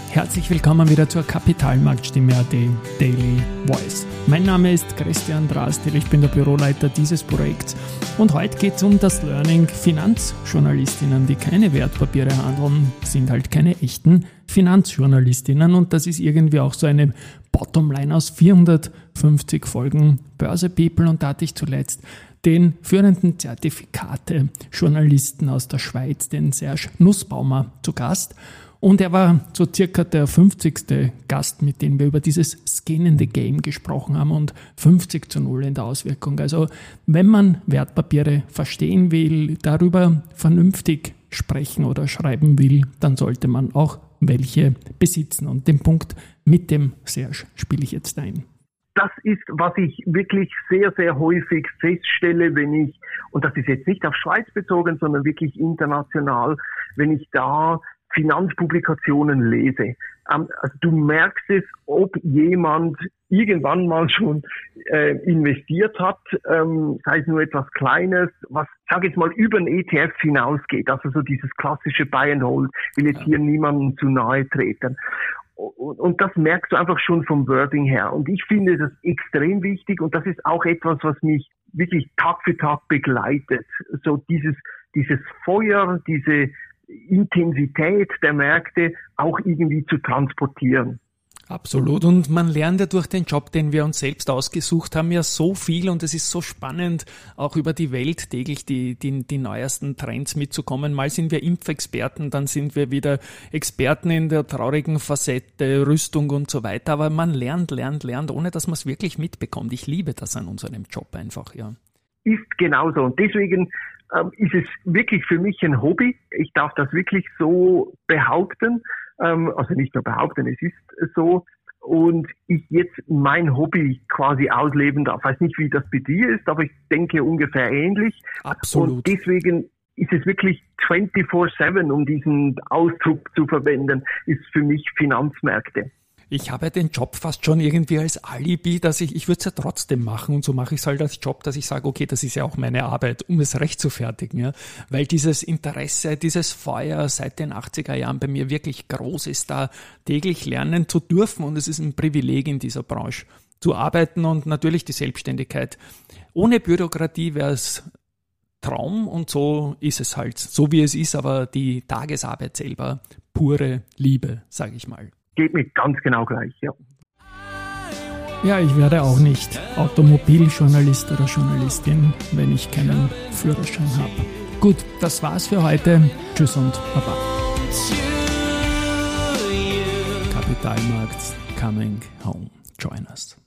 Herzlich willkommen wieder zur Kapitalmarktstimme AT Daily Voice. Mein Name ist Christian Drastil, ich bin der Büroleiter dieses Projekts und heute geht es um das Learning. Finanzjournalistinnen, die keine Wertpapiere handeln, sind halt keine echten Finanzjournalistinnen und das ist irgendwie auch so eine Bottomline aus 450 Folgen Börse People und da hatte ich zuletzt den führenden Zertifikate-Journalisten aus der Schweiz, den Serge Nussbaumer, zu Gast. Und er war so circa der 50. Gast, mit dem wir über dieses Skin in the Game gesprochen haben und 50:0 in der Auswirkung. Also wenn man Wertpapiere verstehen will, darüber vernünftig sprechen oder schreiben will, dann sollte man auch welche besitzen. Und den Punkt mit dem Serge spiele ich jetzt ein. Das ist, was ich wirklich sehr, sehr häufig feststelle, wenn ich, und das ist jetzt nicht auf Schweiz bezogen, sondern wirklich international, wenn ich da Finanzpublikationen lese. Also du merkst es, ob jemand irgendwann mal schon investiert hat, sei es nur etwas Kleines, was, sag jetzt mal, über einen ETF hinausgeht. Also so dieses klassische Buy and Hold, will jetzt hier niemandem zu nahe treten. Und das merkst du einfach schon vom Wording her. Und ich finde das extrem wichtig und das ist auch etwas, was mich wirklich Tag für Tag begleitet. So dieses Feuer, diese Intensität der Märkte auch irgendwie zu transportieren. Absolut. Und man lernt ja durch den Job, den wir uns selbst ausgesucht haben, ja so viel und es ist so spannend, auch über die Welt täglich die neuesten Trends mitzukommen. Mal sind wir Impfexperten, dann sind wir wieder Experten in der traurigen Facette, Rüstung und so weiter. Aber man lernt, ohne dass man es wirklich mitbekommt. Ich liebe das an unserem Job einfach, ja. Ist genauso. Und deswegen ist es wirklich für mich ein Hobby. Ich darf das wirklich so behaupten. Also nicht nur behaupten, es ist so. Und ich jetzt mein Hobby quasi ausleben darf. Ich weiß nicht, wie das bei dir ist, aber ich denke ungefähr ähnlich. Absolut. Und deswegen ist es wirklich 24/7, um diesen Ausdruck zu verwenden, ist für mich Finanzmärkte. Ich habe den Job fast schon irgendwie als Alibi, dass ich würde es ja trotzdem machen und so mache ich es halt als Job, dass ich sage, okay, das ist ja auch meine Arbeit, um es recht zu fertigen, ja, weil dieses Interesse, dieses Feuer seit den 80er Jahren bei mir wirklich groß ist, da täglich lernen zu dürfen und es ist ein Privileg in dieser Branche zu arbeiten und natürlich die Selbstständigkeit. Ohne Bürokratie wäre es Traum und so ist es halt, so wie es ist, aber die Tagesarbeit selber, pure Liebe, sage ich mal. Geht mir ganz genau gleich, ja. Ja, ich werde auch nicht Automobiljournalist oder Journalistin, wenn ich keinen Führerschein habe. Gut, das war's für heute. Tschüss und Baba. Kapitalmarkt coming home. Join us.